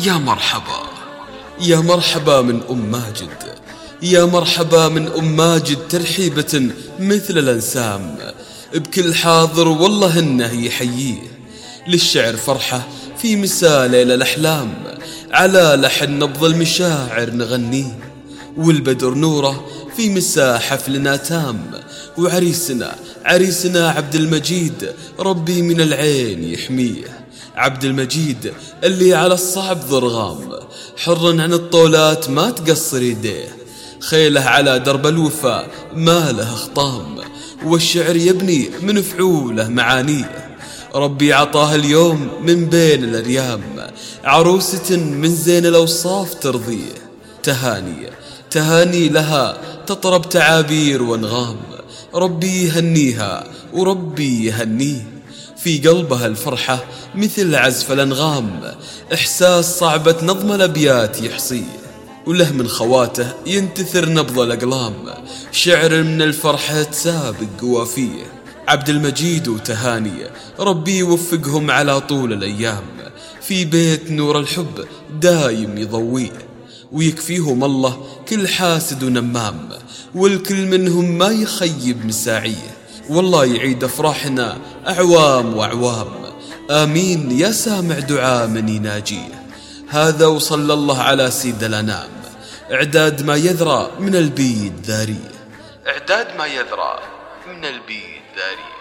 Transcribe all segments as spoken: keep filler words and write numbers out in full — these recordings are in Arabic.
يا مرحبا يا مرحبا من أم ماجد، يا مرحبا من أم ماجد، ترحيبة مثل الأنسام بكل حاضر والله إنه يحييه. للشعر فرحة في مساء ليلة الأحلام، على لحن نبض المشاعر نغنيه، والبدر نوره في مساء حفلنا تام، وعريسنا عريسنا عبد المجيد ربي من العين يحميه. عبد المجيد اللي على الصعب ضرغام، حر عن الطولات ما تقصر يديه، خيله على درب الوفاء ما له خطام، والشعر يبني من فعوله معانيه. ربي عطاه اليوم من بين الأريام عروسة من زين الأوصاف ترضيه، تهاني تهاني لها تطرب تعابير وانغام، ربي يهنيها وربي يهنيه. في قلبها الفرحة مثل عزف الأنغام، إحساس صعبة نظم الأبيات يحصيه، وله من خواته ينتثر نبض الأقلام، شعر من الفرحة تسابق قوافيه. عبد المجيد وتهاني ربي يوفقهم على طول الأيام، في بيت نور الحب دايم يضويه، ويكفيهم الله كل حاسد ونمام، والكل منهم ما يخيب مساعيه. والله يعيد أفراحنا أعوام وأعوام، آمين يا سامع دعاء من يناجيه. هذا وصلى الله على سيد الأنام، إعداد ما يذرى من البيد ذاريه، إعداد ما يذرى من البيد ذاريه.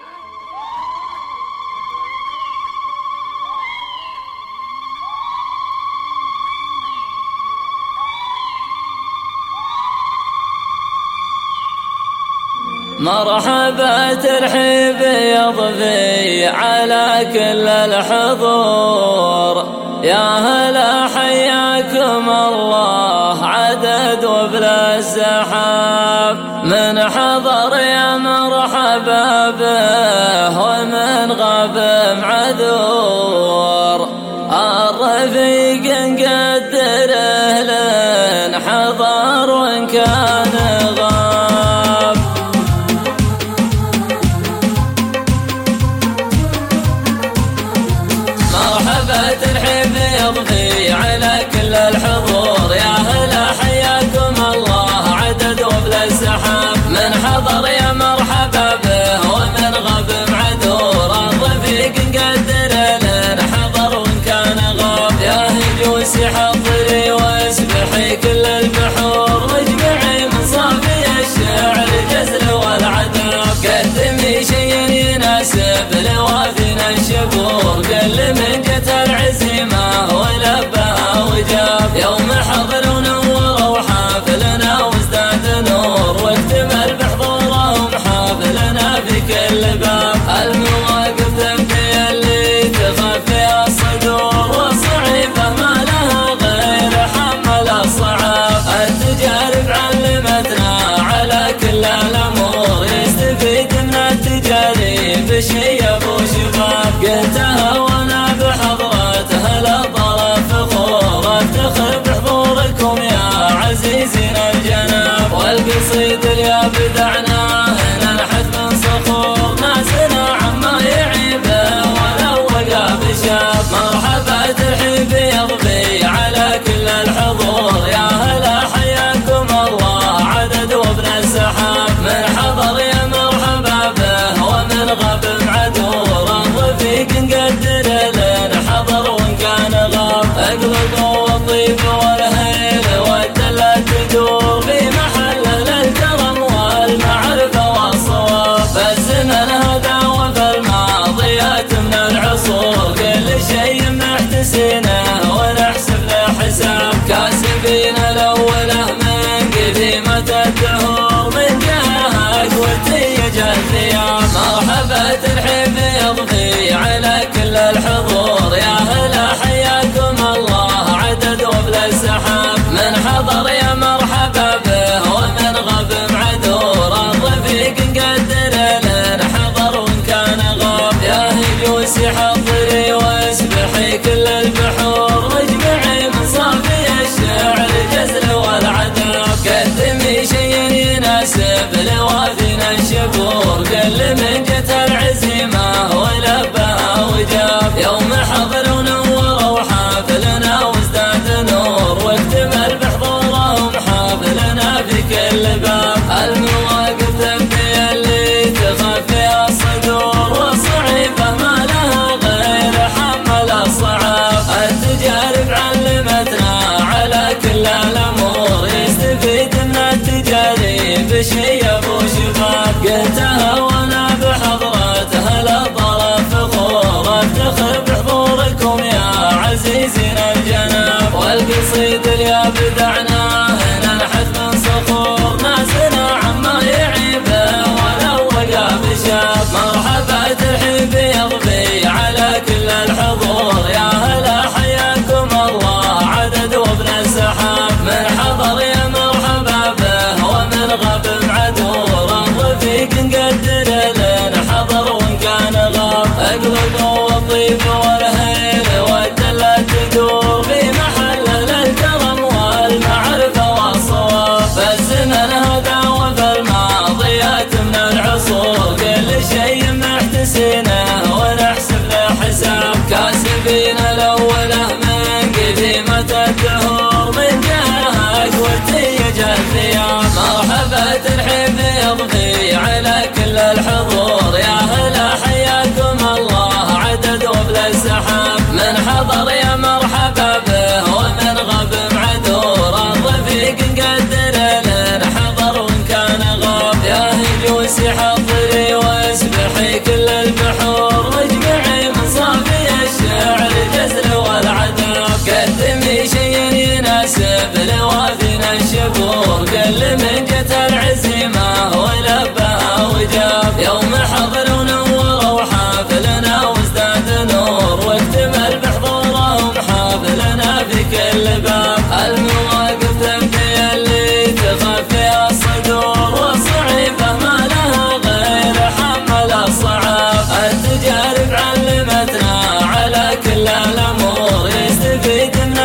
مرحبا ترحيب يضفي على كل الحضور، يا هلا حياكم الله عدد وبلا الزحاب، من حضر يا مرحبا به ومن غاب معذور، الرفيق نقدره لن حضر وإن كان غاب. مرحبا ترحيب يضفي على كل الحضور، يا هلا حياكم الله عدد وبلا السحاب، من حضر يا مرحبا به ومن غاب معذور، الرفيق نقدر لن حضر وإن كان غاب. يا هجوسي حضري واسبحي كل البحور، واجمعي من صافي الشعر الجزل والعذاب، قدمي شيء يناسب لوافينا الشبور، قل من جت العزيمة ولبها وجاب، يوم حضر ونور وحافلنا وازداد نور، واكتمل بحضورهم حافلنا في كل باب، المواقف تبكي اللي تخفي الصدور، والصعيبة ما لها غير حمل الصعاب، التجارب علمتنا على كل الأمور، يستفيد من التجارب شي أبو شباب، قلتها وانا بحضرتها لا طرف فخور، افتخر بحضوركم يا عزيزين الجناب، والقصيد اللي بدعناه ننحت من صخور، ناسنا عما يعيبه ولو وقى بشاب. مرحبا ترحيب يضفي على كل الحضور، يا هلا حياكم الله عدد وابن السحاب، من حضر يا مرحبا به ومن غاب معذور، الرفيق نقدر لن حضر وإن كان غاب، اقلب والطيب والهيل والدلة تدور، في محل الكرم والمعرفة والصواب، فالزمن هذا وفي الماضيات من العصور، كل شيء محتسينه ونحسب له حساب، كاسبين الأوله من قديمة الدهور، من جهك وتيج الثياب. مرحبا ترحيب يضفي على كل الحضور، يا هلا حياكم الله عدد وبلا السحاب، من حضر يا مرحبا به ومن غاب معذور، الرفيق نقدر لن حضر وإن كان غاب. يا هجوسي حضري واسبحي كل البحور، واجمعي من صافي الشعر الجزل والعذاب، قدمي شيء يناسب لوافينا الشبور، قل من جت العزيمة ولبها بشيب وشباب. قلتها وانا بحضرتها للطرف فخور، افتخر بحضوركم يا عزيزين الجناب. والقصيد اللي ابدعناه ننحت من صخور، ناسنا عما يعيبه ولو وقع بشاب. مرحبا ترحيب يضفي على كل الحضور، يا هلا حياكم الله عدد وابن السحاب. من حضر يا مرحبا به ومن غاب معذور، الرفيق نقدر لين حضر وان كان غاب. اقلب والطيب والهيل والدلة تدور في محل الكرم والمعرفة والصواب. فالزمن هذا وفي الماضيات من العصور، كل شيء محتسينه ونحسب له حساب. كاسبين الأوله من قديمة الدهور، من جهك وتيج الثياب. مرحبا ترحيب يضفي على كل الحضور، يا هلا حياكم الله عدد وبلا السحاب. من حضر يا مرحبا به ومن غاب معذور، الرفيق نقدر لين حضر وان كان غاب. يا هجوسي حضري واسبحي كل البحور، واجمعي من صافي الشعر الجزل والعذاب. قدمي شيء يناسب لوافينا الشبور، كل من جت العزيمة ولبها وجاب. يوم حضر ونور وحافلنا وازداد نور، واكتمل بحضورهم حافلنا في كل باب. المواقف تبكي اللي تخفي الصدور، والصعيبة ما لها غير حمل الصعاب. التجارب علمتنا على كل الأمور، يستفيد من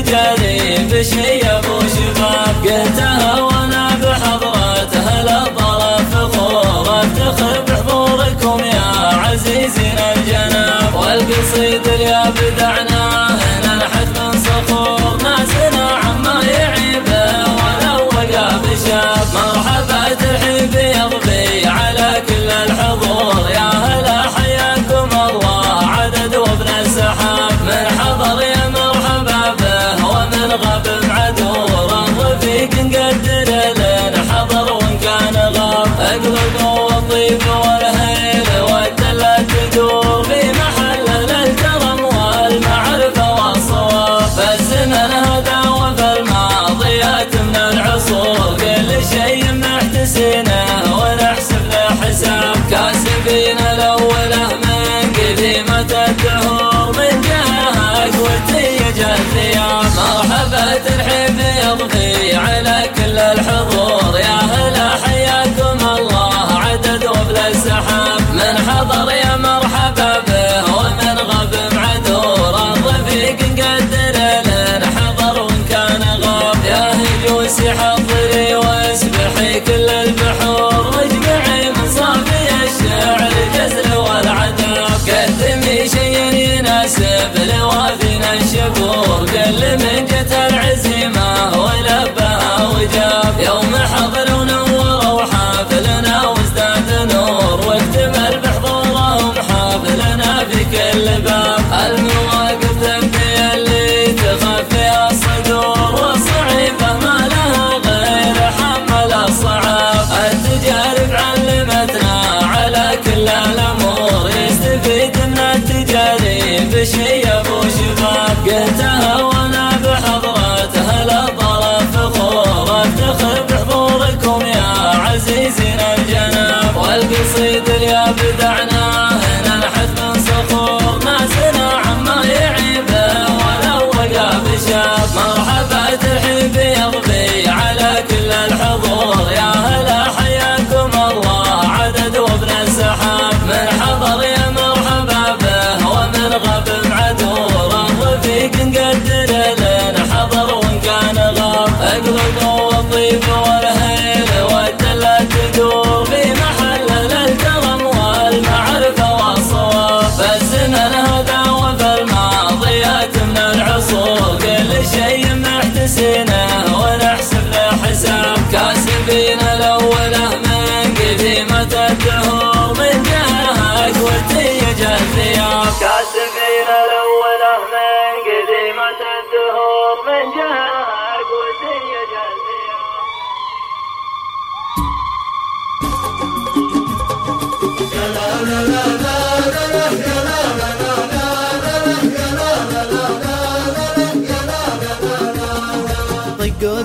التجارب شيب وشباب. قلتها وانا بحضرتها للطرف فخور، افتخر بحضوركم يا عزيزين الجناب. والقصيد اللي ابدعناه ننحت من صخور، ناسنا عما يعيبه ولو وقع بشاب. مرحبا ترحيب يضفي على كل الحضور، يا هلا حياكم الله عدد وابن السحاب. من حضر يا مرحبا به ومن غاب معذور، الرفيق نقدر لين حضر وان كان غاب. اقلب والطيب والهيل والدلة تدور في محل الكرم والمعرفة والصواب. فالزمن هذا وفي الماضيات من العصور، كل شيء محتسينه ونحسب له حساب. كاسبين الأوله من قديمة الدهور، من جهك وتيج الثياب. مرحبا ترحيب يضفي على كل الحضور، يا هلا حياكم الله عدد وبلا السحاب. من حضر يا مرحبا به ومن غاب معذور، الرفيق نقدر لين حضر وان كان غاب. يا هجوسي حضري واسبحي كل البحور، واجمعي من صافي الشعر الجزل والعذاب. قدمي شيء يناسب لوافينا الشبور، كل من جت العزيمة ولبها وجاب. يوم حضر ونور وحافلنا وازداد نور، واكتمل بحضورهم حافلنا في كل باب. المواقف تبكي اللي تخفي الصدور، والصعيبة ما لها غير حمل الصعاب. التجارب علمتنا على كل الأمور، يستفيد من التجارب شيب وشباب. قلتها وانا بحضرتها للطرف فخور، افتخر بحضوركم يا عزيزين الجناب. والقصيد اللي ابدعناه ننحت من صخور، ناسنا عما يعيبه ولو وقع بشاب. مرحبا ترحيب يضفي على كل الحضور، يا هلا حياكم الله عدد وابن السحاب. من حضر يا مرحبا به ومن غاب معذور، الرفيق نقدر لين حضر وان كان غاب. اقلب والطيب والهيل والدلة تدور في محل الكرم والمعرفة والصواب. فالزمن هذا وفي الماضيات من العصور، كل شيء محتسينه ونحسب له حساب. كاسبين الأوله من قديمة الدهور، من جهك وتيج الثياب. كاسبين الأوله من قديمة الدهور، من جهك وتيج الثياب.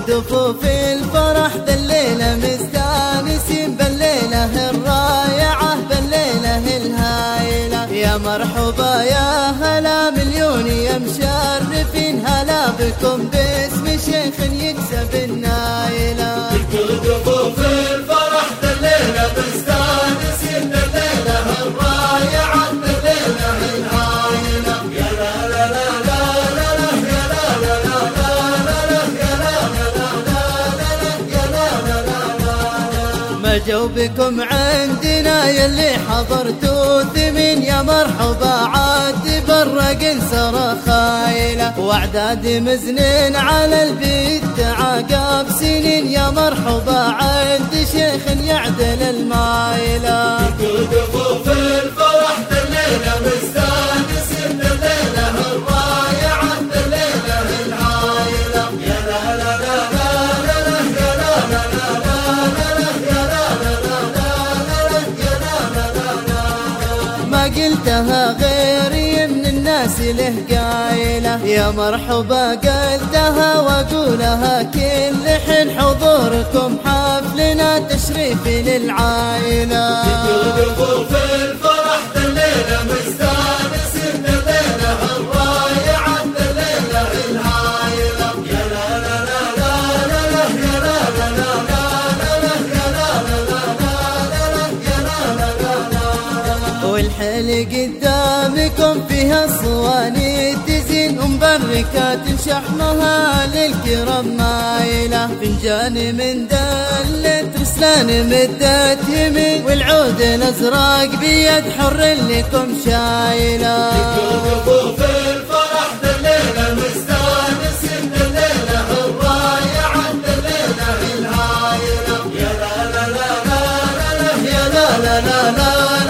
دفوف الفرح ذا الليلة مستانسين بالليلة الرائعة بالليلة الهايلة. يا مرحبا يا هلا مليون يا مشرفين، هلا بكم باسم شيخ يكسب النايلة. دفوف الفرح ذا الليلة مستانسين بالليلة الرائعة بالليلة الهايلة. يا لا لا لا لا لا يا لا لا لا ما جوبكم عندنا يلي حضرتوا ثمين، يا مرحبا عاد برق سرى خايلة. واعداد مزنين على البيت تعاقب سنين، يا مرحبا عند شيخ يعدل المايلة. دفوف الفرح ذا الليلة مستانسين بالليلة الرائعة بالليلة الهايلة. يا لا لا لا لا لا يا لا لا لا ما قلتها غيري من الناس له قايلة، يا مرحبا قلتها واقولها كل حين حضوركم حفلنا تشريف للعائلة. دفوف الفرح ذا الليلة مستانسين بالليلة الرائعة بالليلة الهايلة. يا لا لا لا لا لا يا لا لا لا والحل قدامكم فيها صواني تزين ومبركات شحمها للكرم مايلة. فنجان من دلة رسلان مدت يمين، والعود الازرق بيد حر لكم شايلة. دفوف الفرح ذا الليلة مستانسين بالليلة الرائعة بالليلة الهايلة. يا لا لا لا لا يا لا لا لا لا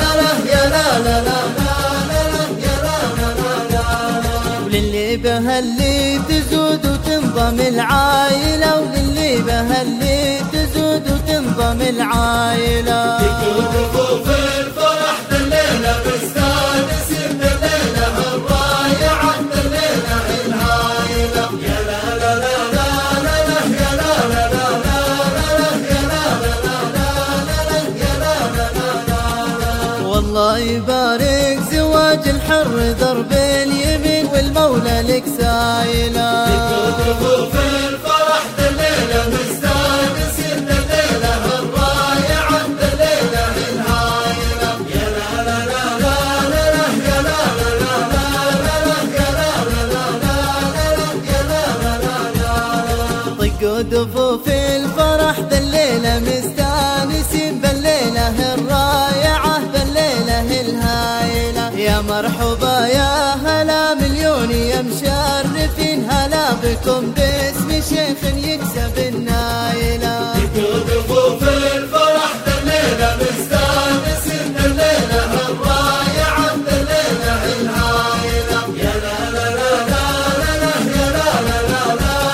وللي بها اللي تزود وتنضم العائلة، وللي بها اللي تزود وتنضم العائلة. دفوف الفرح ذا الليلة مستانسين بالليلة الرائعة بالليلة الهايلة. يا لا لا لا لا لا يا لا لا لا والله يبارك زواج الحر ضرب اليمين، والمولى لك سايلة. دفوف الفرح ذا الليلة مستانسين بالليلة الرائعة بالليلة الهايلة. يا لا لا لا لا لا يا لا لا لا طقوا دفوف الفرح ذا الليلة مستانسين بالليلة الرائعة بالليلة الهايلة. يا مرحبا يا هلا مليون يا مشرفين، هلا بكم باسم شيخ يكسب النايلة. دفوف الفرح ذا الليلة مستانسين بالليلة الرائعة بالليلة الهايلة. يا لا لا لا لا يا لا لا لا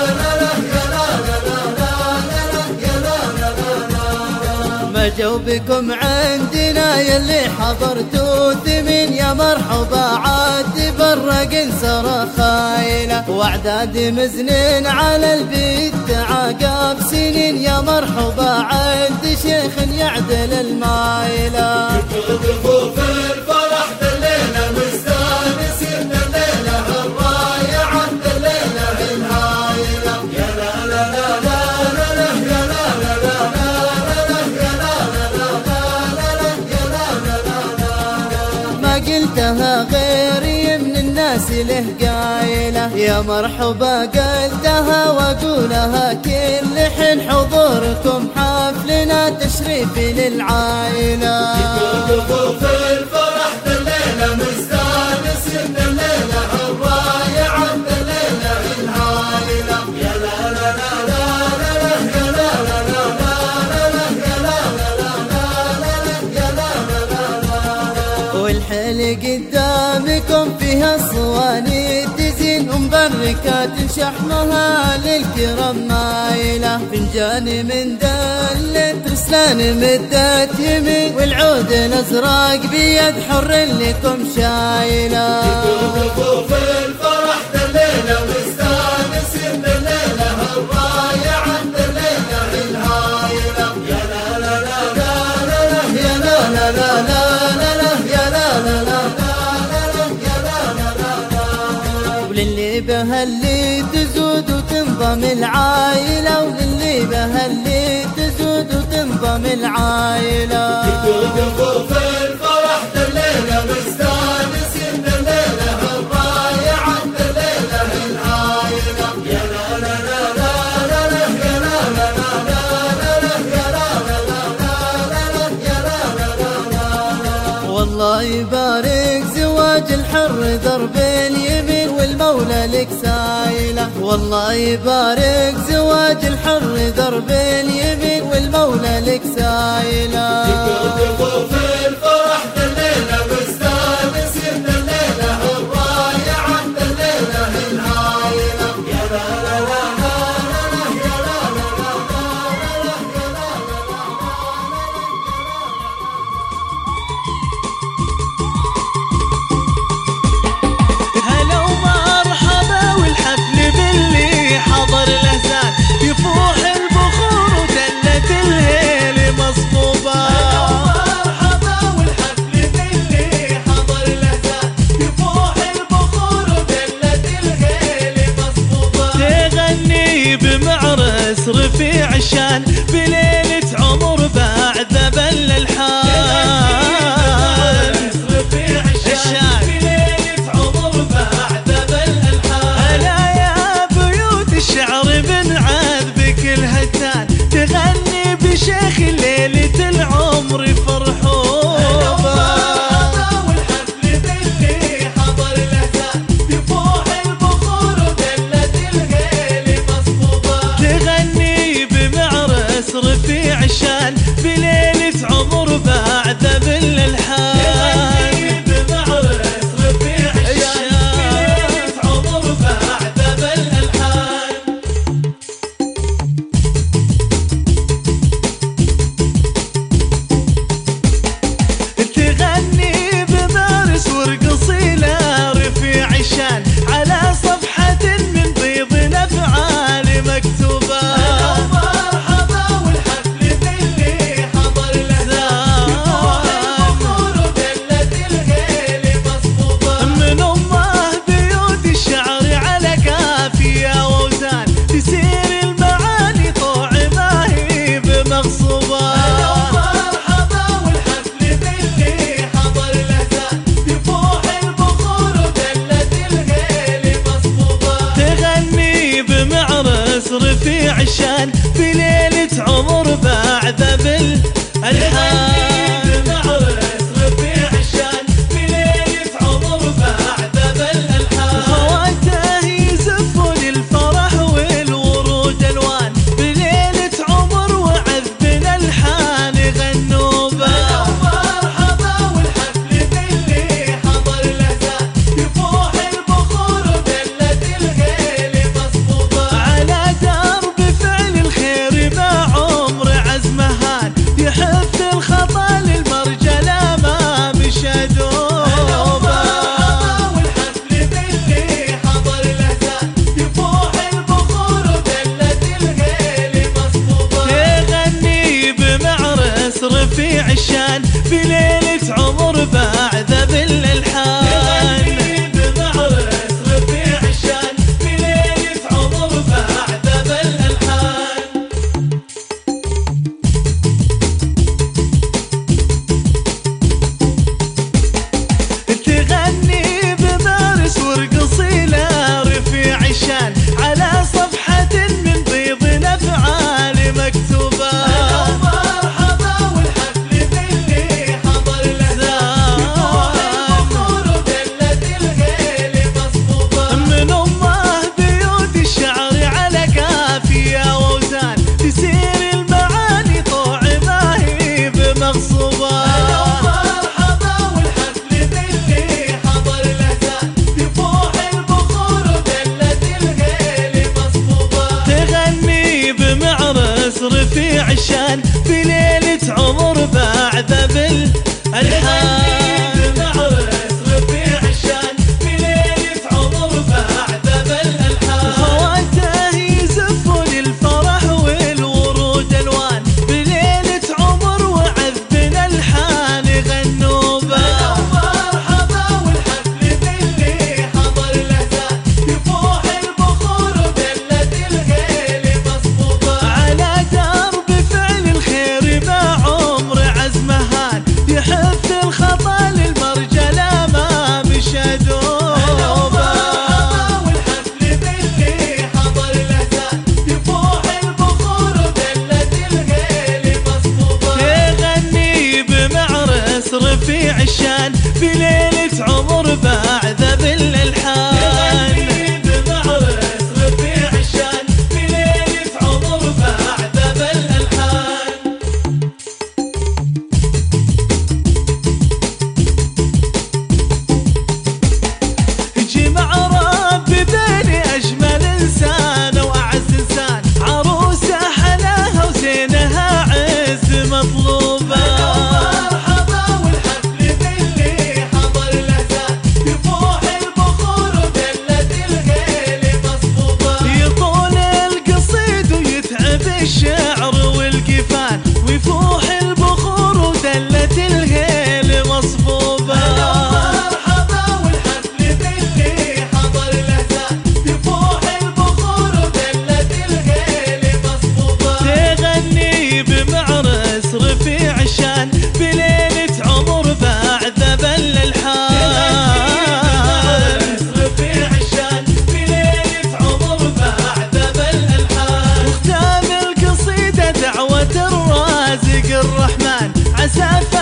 ما جوبكم عندنا يلي حضرتوا ثمين، يا مرحبا عاد برق سرى خايلة. واعداد مزنين على البيت تعاقب سنين، يا مرحبا عند شيخ يعدل المايلة. دفوف الفرح ذا الليلة مستانسين بالليلة الرائعة بالليلة الهايلة. يا لا لا لا لا يا لا لا لا ما قلتها غيري من الناس له قايلة، يا مرحبا قلتها واقولها كل حين حضوركم حفلنا تشريف للعائلة. دفوف الفرح ذا الليلة مستانسين بالليلة الرائعة بالليلة الهايلة. يا لا لا لا لا يا لا لا لا والحل قدامكم فيها صواني تزين ومبركات شحمها للكرم مايلة. فنجان من دلة رسلان مدت يمين، والعود الازرق بيد حر لكم شايلة. دفوف الفرح ذا الليلة مستانسين بالليلة الرائعة تنضم العايلة، وللي بها اللي تزود وتنضم العايلة. يقول في الفرح دليلة مستانسين، دليلة الرايعة دليلة العايلة. يا لا لا لا لا لا يا لا لا لا لا يا لا لا لا يا لا لا لا. والله يبارك زواج الحر درب اليمين والمولى لك سايلة. والله يبارك زواج الحر درب اليمين والمولى لك سايلة. يقول في الفرح دليلة مستانسين، دليلة الرايعة دليلة العايلة. يا لا لا لا لا يا لا لا لا يا لا هلا ومرحبا والحفل باللي حضر الأهزال، يفوح البخور ودلة الهيل مصبوبة. هلا ومرحبا والحفل باللي حضر الأهزال، يفوح البخور ودلة الهيل مصبوبة. تغني بمعرس رفيع الشان بليلة عمر بعد ذبل الحال. تغني بشيخ ليلة العمر فرحوبة. والحفل باللي حضر الأهزال، يفوح البخور ودلة الهيل مصبوبة. تغني بمعرس رفيع الشان بليلة عمر بعد ذبل الحال. تغني بمعرس رفيع الشان بليلة عمر بعد ذبل الحال. تغني بمارس وارقصي لا رفيع الشان على صفحة من بيض الأفعال مكتوبة. هلا ومرحبا والحفل باللي حضر الأهزال، يفوح البخور ودلة الهيل مصبوبة. من أمه بيوت الشعر على قافية وأوزان، تسير المعاني طوع ما هي بمغصوبة. هلا ومرحبا والحفل باللي حضر الأهزال، يفوح البخور ودلة الهيل مصبوبة. تغني بمعرس رفيع الشان بليلة عمر بعد ذبل الحال. بمعرس رفيع الشان بليلة عمر بعد ذبل الحال. وخواته يزفون الفرح والورود ألوان بليلة عمر وعذبنا الحان غنوبة. هلا ومرحبا والحفل باللي حضر الأهزال، يفوح البخور ودلة الهيل مصبوبة. على درب فعل الخير مع عمر عزمه هان، يحث الخطا للمرجلة ما مشى دوبة. هلا ومرحبا والحفل باللي حضر الأهزال، يفوح البخور ودلة الهيل مصبوبة. تغني بمعرس رفيع الشان بليلة عمر بعد ذبل الحال. تغني بمعرس رفيع الشان بليلة عمر بعد ذبل الحال. تغني بمارس وارقصي لا رفيع الشان على صفحة من بيض الأفعال مكتوبة. هلا ومرحبا والحفل باللي حضر الأهزال، مسافة